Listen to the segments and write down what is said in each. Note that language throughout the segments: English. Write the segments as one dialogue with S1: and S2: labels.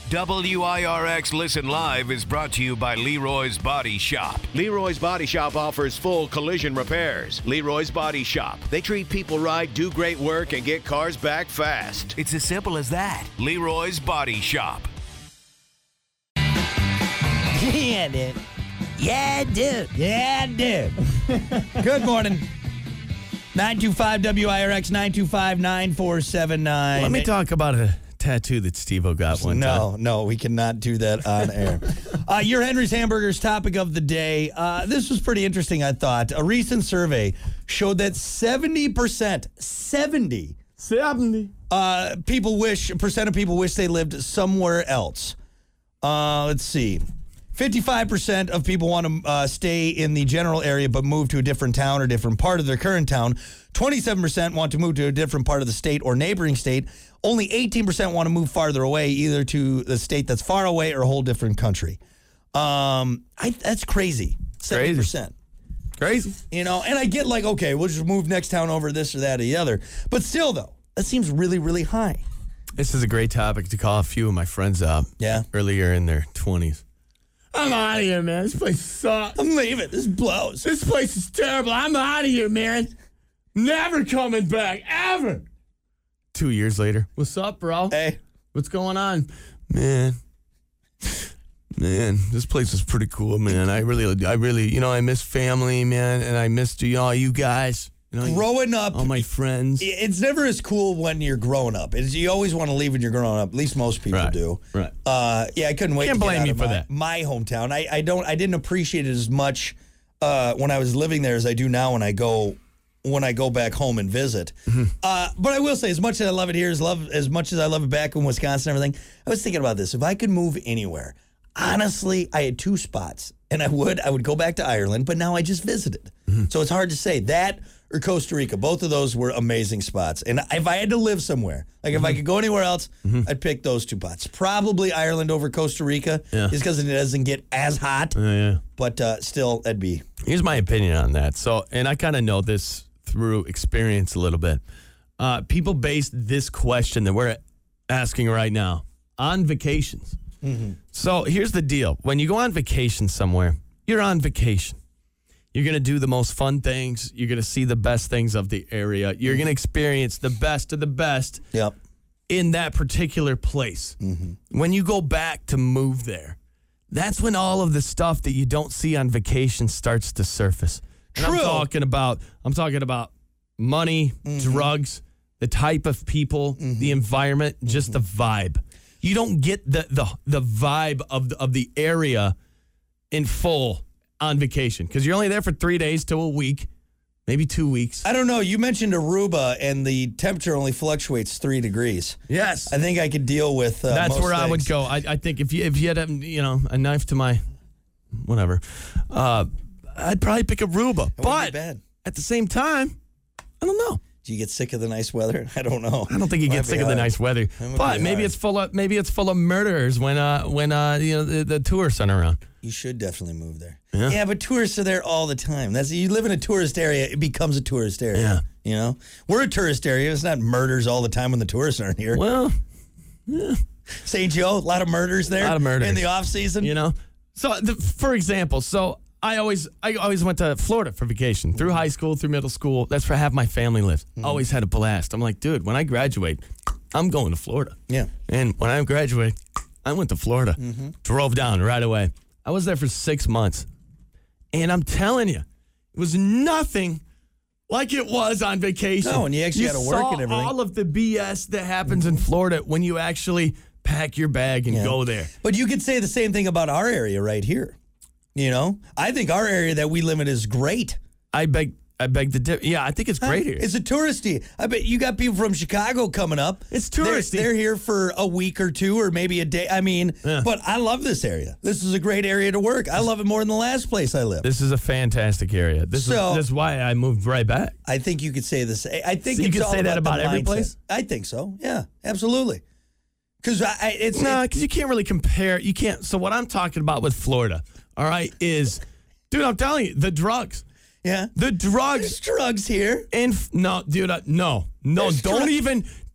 S1: WIRX Listen Live is brought to you by Leroy's Body Shop. Leroy's Body Shop offers full collision repairs. Leroy's Body Shop. They treat people right, do great work, and get cars back fast. It's as simple as that. Leroy's Body Shop.
S2: Yeah, dude. Yeah, dude. Yeah, dude. Good morning. 925-WIRX, 925-9479.
S3: Let me talk about a tattoo that Steve-O got one time.
S2: No, we cannot do that on air. Your Henry's Hamburgers topic of the day. This was pretty interesting, I thought. A recent survey showed that 70% percent of people wish they lived somewhere else. Let's see. 55% of people want to stay in the general area but move to a different town or different part of their current town. 27% want to move to a different part of the state or neighboring state. Only 18% want to move farther away, either to the state that's far away or a whole different country. That's crazy. 70%.
S3: Crazy.
S2: You know, and I get like, okay, we'll just move next town over this or that or the other. But still, though, that seems really, really high.
S3: This is a great topic to call a few of my friends up.
S2: Yeah.
S3: Earlier in their 20s. I'm out of here, man. This place sucks.
S2: I'm leaving. This blows.
S3: This place is terrible. I'm out of here, man. Never coming back, ever. 2 years later. What's up, bro?
S2: Hey.
S3: What's going on? Man, this place is pretty cool, man. I really, I miss family, man, and I missed all you guys.
S2: Growing up,
S3: all my friends.
S2: It's never as cool when you're growing up. You always want to leave when you're growing up. At least most people do.
S3: Right.
S2: I couldn't wait.
S3: Can't
S2: to get
S3: blame
S2: out
S3: you
S2: of
S3: for that.
S2: My hometown. I didn't appreciate it as much when I was living there as I do now when I go back home and visit. Mm-hmm. But I will say, as much as I love it here, as much as I love it back in Wisconsin and everything, I was thinking about this. If I could move anywhere, honestly, I had two spots, and I would go back to Ireland, but now I just visited. Mm-hmm. So it's hard to say that or Costa Rica. Both of those were amazing spots. And if I had to live somewhere, like if I could go anywhere else, I'd pick those two spots. Probably Ireland over Costa Rica, just because it doesn't get as hot. But still, that'd be.
S3: Here's my opinion on that. So, and I kind of know this through experience a little bit. People base this question that we're asking right now on vacations. Mm-hmm. So here's the deal. When you go on vacation somewhere, you're on vacation. You're going to do the most fun things. You're going to see the best things of the area. You're going to experience the best of the best in that particular place. Mm-hmm. When you go back to move there, that's when all of the stuff that you don't see on vacation starts to surface. And
S2: True.
S3: I'm talking about money, drugs, the type of people, the environment, just the vibe. You don't get the vibe of the area in full on vacation because you're only there for 3 days to a week, maybe 2 weeks.
S2: I don't know. You mentioned Aruba, and the temperature only fluctuates 3 degrees.
S3: Yes,
S2: I think I could deal with.
S3: That's
S2: most
S3: where
S2: things.
S3: I would go. I think if you had a knife to my whatever, I'd probably pick Aruba. But at the same time, I don't know.
S2: Do you get sick of the nice weather? I don't know.
S3: I don't think you get sick of the nice weather. But maybe it's full of murderers when the tourists aren't around.
S2: You should definitely move there. Yeah, but tourists are there all the time. You live in a tourist area, it becomes a tourist area. Yeah. You know? We're a tourist area. It's not murders all the time when the tourists aren't here.
S3: Well, yeah.
S2: St. Joe, a lot of murders there.
S3: A lot of murders.
S2: In the off season.
S3: So for example, I always went to Florida for vacation through high school, through middle school. That's where half my family lives. Always had a blast. I'm like, dude, when I graduate, I'm going to Florida.
S2: Yeah.
S3: And when I graduate, I went to Florida. Drove down right away. I was there for 6 months. And I'm telling you, it was nothing like it was on vacation.
S2: No, and you actually got to work and everything.
S3: All of the BS that happens in Florida when you actually pack your bag and go there.
S2: But you could say the same thing about our area right here. I think our area that we live in is great.
S3: I beg the difference. Yeah, I think it's great here.
S2: It's a touristy. I bet you got people from Chicago coming up.
S3: It's touristy.
S2: They're here for a week or two or maybe a day. But I love this area. This is a great area to work. I love it more than the last place I lived.
S3: This is a fantastic area. This is why I moved right back.
S2: I think you could say this. I think
S3: you could say that about every place?
S2: I think so. Yeah, absolutely. Because
S3: you can't really compare. You can't. So what I'm talking about with Florida, all right, is, dude, I'm telling you, the drugs.
S2: Yeah.
S3: The drugs.
S2: There's drugs here.
S3: And no, dude, no. Don't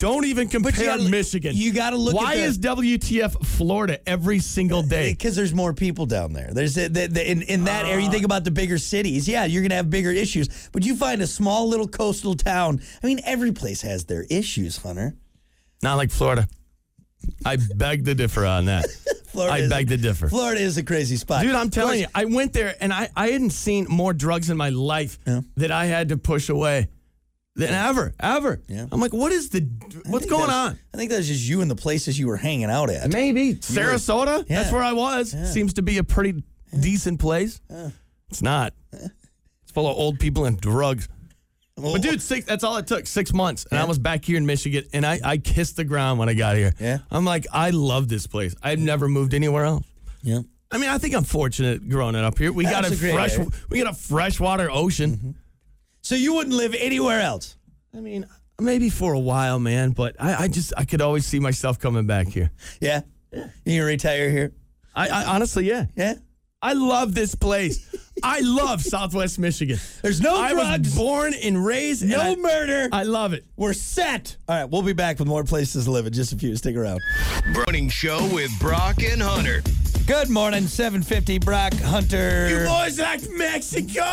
S3: Don't even compare Michigan.
S2: You got to look
S3: Why
S2: at
S3: is WTF Florida every single day?
S2: Because there's more people down there. There's in that area, you think about the bigger cities. Yeah, you're going to have bigger issues. But you find a small little coastal town. I mean, every place has their issues, Hunter.
S3: Not like Florida. I beg to differ on that. I beg to differ.
S2: Florida is a crazy spot.
S3: Dude, I'm telling you, I went there and I hadn't seen more drugs in my life that I had to push away than ever. Yeah. I'm like, what's going on?
S2: I think that's just you and the places you were hanging out at.
S3: Maybe. Sarasota?
S2: Yeah.
S3: That's where I was.
S2: Yeah.
S3: Seems to be a pretty decent place. It's not. It's full of old people and drugs. But dude, that's all it took, 6 months. And I was back here in Michigan, and I kissed the ground when I got here.
S2: Yeah.
S3: I'm like, I love this place. I've never moved anywhere else.
S2: Yeah.
S3: I mean, I think I'm fortunate growing up here. We got a freshwater ocean.
S2: Mm-hmm. So you wouldn't live anywhere else?
S3: I mean, maybe for a while, man, but I could always see myself coming back here.
S2: Yeah. You gonna retire here?
S3: I honestly, yeah.
S2: Yeah.
S3: I love this place. I love Southwest Michigan.
S2: There's no drugs.
S3: I was born and raised.
S2: No murder.
S3: I love it.
S2: We're set. All right, we'll be back with more places to live in just a few. Stick around.
S1: Morning Show with Brock and Hunter.
S2: Good morning, 750 Brock Hunter.
S3: You boys act Mexico.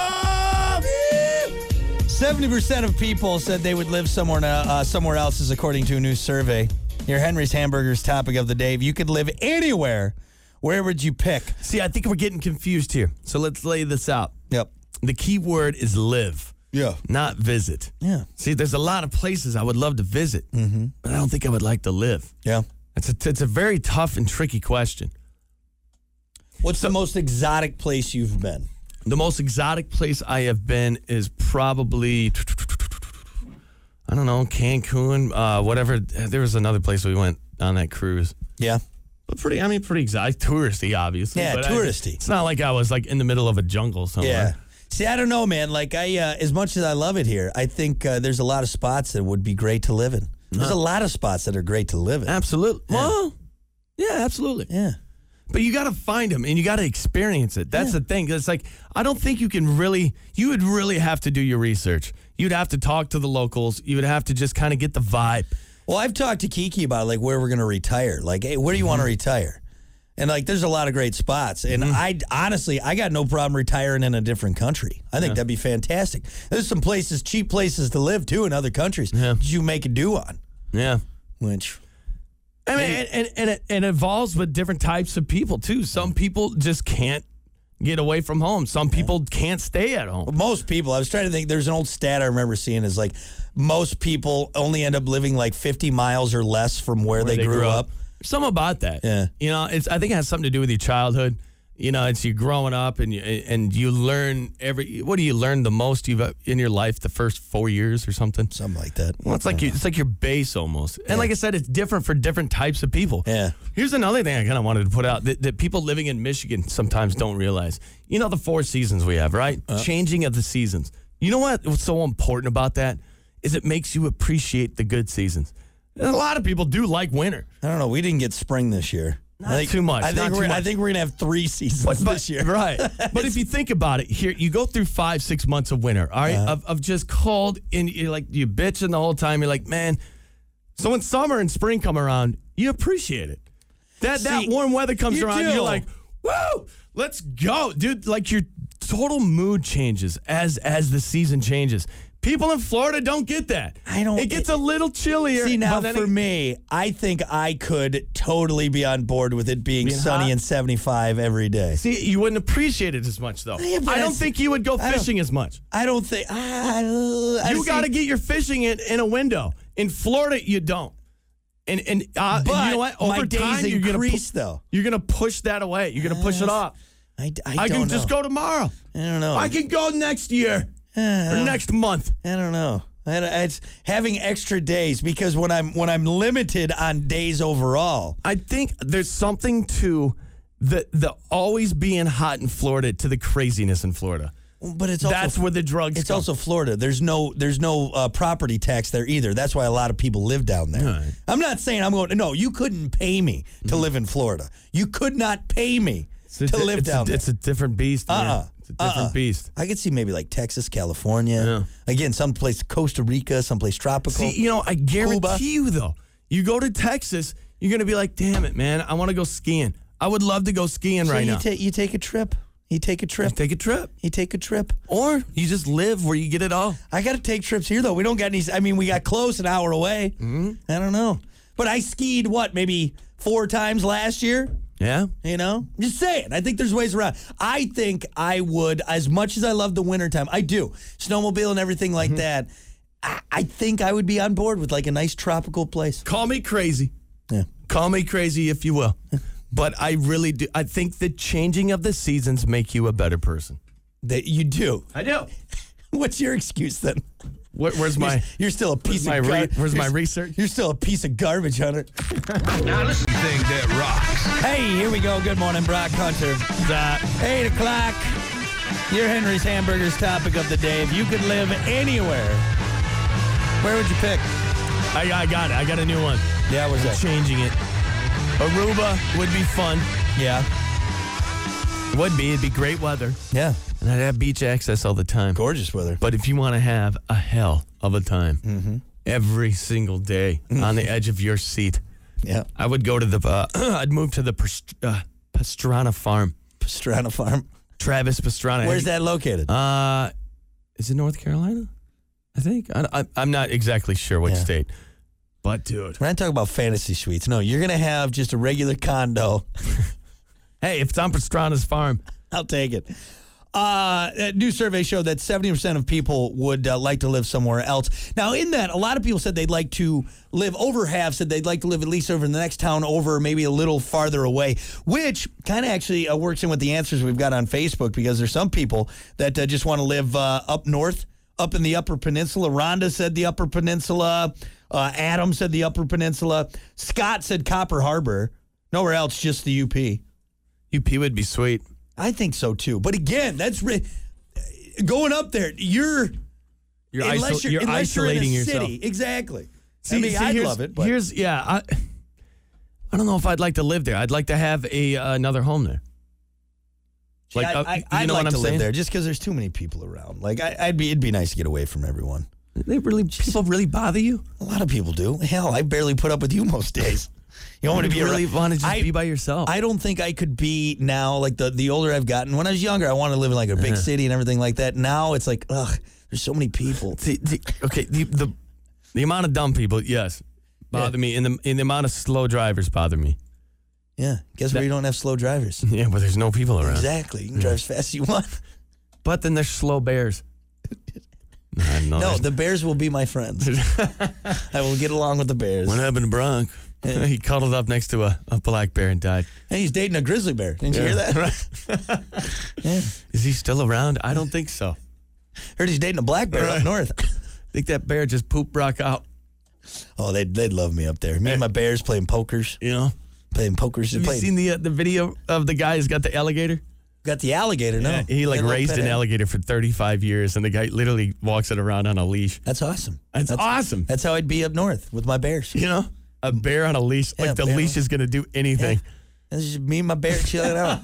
S2: 70% of people said they would live somewhere else, is according to a new survey. Your Henry's Hamburgers topic of the day. If you could live anywhere, where would you pick?
S3: See, I think we're getting confused here. So let's lay this out.
S2: Yep.
S3: The key word is live.
S2: Yeah.
S3: Not visit.
S2: Yeah.
S3: See, there's a lot of places I would love to visit, but I don't think I would like to live.
S2: Yeah.
S3: It's a very tough and tricky question.
S2: What's the most exotic place you've been?
S3: The most exotic place I have been is probably, I don't know, Cancun, whatever. There was another place we went on that cruise.
S2: Yeah.
S3: But pretty exotic. Touristy, obviously.
S2: Yeah,
S3: but
S2: touristy.
S3: It's not like I was like in the middle of a jungle somewhere.
S2: Yeah. See, I don't know, man. Like, as much as I love it here, I think there's a lot of spots that would be great to live in. There's a lot of spots that are great to live in.
S3: Absolutely.
S2: Yeah.
S3: Well, yeah, absolutely.
S2: Yeah.
S3: But you got to find them and you got to experience it. That's the thing. It's like, I don't think you would really have to do your research. You'd have to talk to the locals. You would have to just kind of get the vibe.
S2: Well, I've talked to Kiki about like where we're going to retire. Like, hey, where do you want to retire? And like, there's a lot of great spots. And I got no problem retiring in a different country. I think that'd be fantastic. There's some places, cheap places to live too in other countries that you make a do on.
S3: Yeah.
S2: Which,
S3: I mean, and it evolves with different types of people too. Some people just can't get away from home. Some people can't stay at home.
S2: most people, I was trying to think, there's an old stat I remember seeing is like most people only end up living like 50 miles or less from where they grew up.
S3: Something about that.
S2: Yeah.
S3: You know, I think it has something to do with your childhood. You know, it's you growing up and you learn what do you learn the most in your life the first 4 years or something?
S2: Something like that.
S3: Well, it's like your base almost. And like I said, it's different for different types of people.
S2: Yeah.
S3: Here's another thing I kind of wanted to put out that people living in Michigan sometimes don't realize. You know the 4 seasons we have, right? Changing of the seasons. You know what's so important about that is it makes you appreciate the good seasons. And a lot of people do like winter.
S2: I don't know. We didn't get spring this year.
S3: Not too much.
S2: I think we're going to have 3 seasons this year.
S3: Right. But if you think about it, here you go through 5-6 months of winter, all right, of just cold, and you're like, you bitching the whole time. You're like, man. So when summer and spring come around, you appreciate it. That warm weather comes around, and you're like, woo, let's go, dude. Like your total mood changes as the season changes. People in Florida don't get that. It gets a little chillier.
S2: See, now for me, I think I could totally be on board with it being sunny
S3: hot?
S2: and 75 every day.
S3: See, you wouldn't appreciate it as much, though.
S2: Yeah,
S3: I don't think you would go fishing as much.
S2: I don't think.
S3: You got to get your fishing in a window. In Florida, you don't. And you know what? Over
S2: my
S3: time,
S2: days increase, though.
S3: You're going to push that away. You're going to push it off.
S2: I
S3: can just go tomorrow.
S2: I don't know.
S3: I can go next year. Or next month.
S2: I don't know. It's having extra days because when I'm limited on days overall.
S3: I think there's something to the always being hot in Florida to the craziness in Florida.
S2: But it's also,
S3: that's where the drugs.
S2: It's also Florida. There's no property tax there either. That's why a lot of people live down there.
S3: Right.
S2: I'm not saying I'm going. No, you couldn't pay me to live in Florida. You could not pay me to live down there.
S3: It's a different beast. Man. It's a different beast.
S2: I could see maybe like Texas, California.
S3: Yeah.
S2: Again, someplace Costa Rica, someplace tropical.
S3: See, I guarantee
S2: Cuba.
S3: you, though, you go to Texas, you're going to be like, damn it, man, I want to go skiing. I would love to go skiing
S2: So
S3: right now.
S2: you take a trip. You take a trip.
S3: Take a trip.
S2: You take a trip.
S3: Or you just live where you get it all.
S2: I got to take trips here, though. We don't got any. I mean, we got close, an hour away.
S3: Mm-hmm.
S2: I don't know. But I skied, maybe 4 times last year?
S3: Yeah.
S2: Just saying. I think there's ways around. I think I would, as much as I love the wintertime, I do. Snowmobile and everything like that. I think I would be on board with like a nice tropical place.
S3: Call me crazy.
S2: Yeah.
S3: Call me crazy if you will. But I really do. I think the changing of the seasons make you a better person.
S2: That you do.
S3: I do.
S2: What's your excuse then?
S3: Where's my...
S2: You're still a piece of
S3: Where's my research?
S2: You're still a piece of garbage, Hunter.
S1: Now listen to the thing that rocks.
S2: Hey, here we go. Good morning, Brock Hunter. 8 o'clock. Your Henry's Hamburgers topic of the day. If you could live anywhere, where would you pick?
S3: I got it. I got a new one.
S2: Yeah, what's that?
S3: Changing it. Aruba would be fun.
S2: Yeah.
S3: Would be. It'd be great weather.
S2: Yeah.
S3: And I'd have beach access all the time.
S2: Gorgeous weather.
S3: But if you want to have a hell of a time every single day on the edge of your seat,
S2: Yeah.
S3: I would go to the, I'd move to the Pastrana Farm.
S2: Pastrana Farm.
S3: Travis Pastrana.
S2: Where's that located?
S3: Is it North Carolina? I think. I'm not exactly sure what
S2: Yeah.
S3: state. But, dude.
S2: When I talk about fantasy suites, no, you're going to have just a regular condo.
S3: Hey, if it's on Pastrana's farm.
S2: I'll take it. A new survey showed that 70% of people would like to live somewhere else. Now, in that, a lot of people said they'd like to live, over half said they'd like to live at least over in the next town over, maybe a little farther away, which kind of actually works in with the answers we've got on Facebook, because there's some people that just want to live up north, up in the Upper Peninsula. Rhonda said the Upper Peninsula. Adam said the Upper Peninsula. Scott said Copper Harbor. Nowhere else, just the UP.
S3: UP would be sweet.
S2: I think so too. But again, that's going up there. You're unless you're
S3: isolating
S2: in a
S3: yourself.
S2: city. Exactly.
S3: See,
S2: I'd love it. But
S3: I don't know if I'd like to live there. I'd like to have another home there.
S2: I'd
S3: you know
S2: like
S3: what I'm
S2: to
S3: saying?
S2: live there just because there's too many people around. Like it'd be nice to get away from everyone.
S3: People really bother you?
S2: A lot of people do. Hell, I barely put up with you most days. You want me to be
S3: really want to just be by yourself?
S2: I don't think I could be now. Like the older I've gotten. When I was younger, I wanted to live in like a big city and everything like that. Now it's like, ugh, there's so many people.
S3: The amount of dumb people, yes, bother me. And the amount of slow drivers bother me.
S2: Yeah, guess where you don't have slow drivers.
S3: Yeah, but there's no people around.
S2: Exactly. You can drive as fast as you want.
S3: But then there's slow bears.
S2: No, the bears will be my friends. I will get along with the bears.
S3: What happened to Bronk? He cuddled up next to a black bear and died.
S2: Hey, he's dating a grizzly bear. Didn't you hear that? Yeah.
S3: Is he still around? I don't think so.
S2: Heard he's dating a black bear up north.
S3: I think that bear just pooped Brock out.
S2: Oh, they'd love me up there. Me and my bears playing pokers.
S3: You know?
S2: Playing pokers.
S3: Have you seen the video of the guy who's got the alligator?
S2: Got the alligator, no.
S3: Yeah, he raised an alligator for 35 years, and the guy literally walks it around on a leash.
S2: That's awesome.
S3: That's awesome.
S2: That's how I'd be up north with my bears.
S3: You know? A bear on a leash.
S2: Yeah,
S3: like the leash is going to do anything.
S2: Yeah. This is me and my bear chilling out.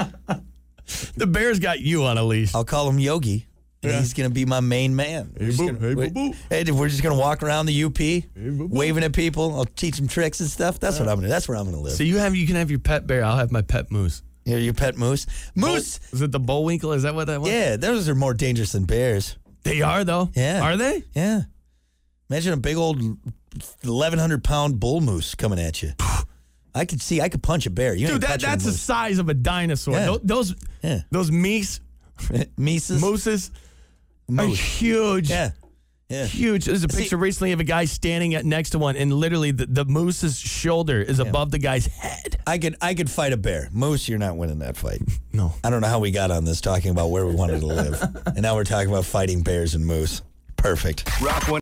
S3: The bear's got you on a leash.
S2: I'll call him Yogi. And he's going to be my main man.
S3: Hey, boo.
S2: Hey, we're just going to walk around the UP, waving at people. I'll teach them tricks and stuff. That's what I'm going to. That's where I'm going to live.
S3: So you can have your pet bear. I'll have my pet moose.
S2: Yeah, your pet moose. Moose.
S3: Is it the Bullwinkle? Is that what that was?
S2: Yeah, those are more dangerous than bears.
S3: They are, though.
S2: Yeah.
S3: Are they?
S2: Yeah. Imagine a big old 1,100-pound bull moose coming at you. I could punch a bear. You
S3: Dude, that's the size of a dinosaur.
S2: Yeah.
S3: Those meese, mooses are huge.
S2: Yeah.
S3: Huge. There's a picture recently of a guy standing next to one, and literally the moose's shoulder is above the guy's head.
S2: I could fight a bear. Moose, you're not winning that fight.
S3: No.
S2: I don't know how we got on this talking about where we wanted to live. And now we're talking about fighting bears and moose. Perfect.
S1: Rock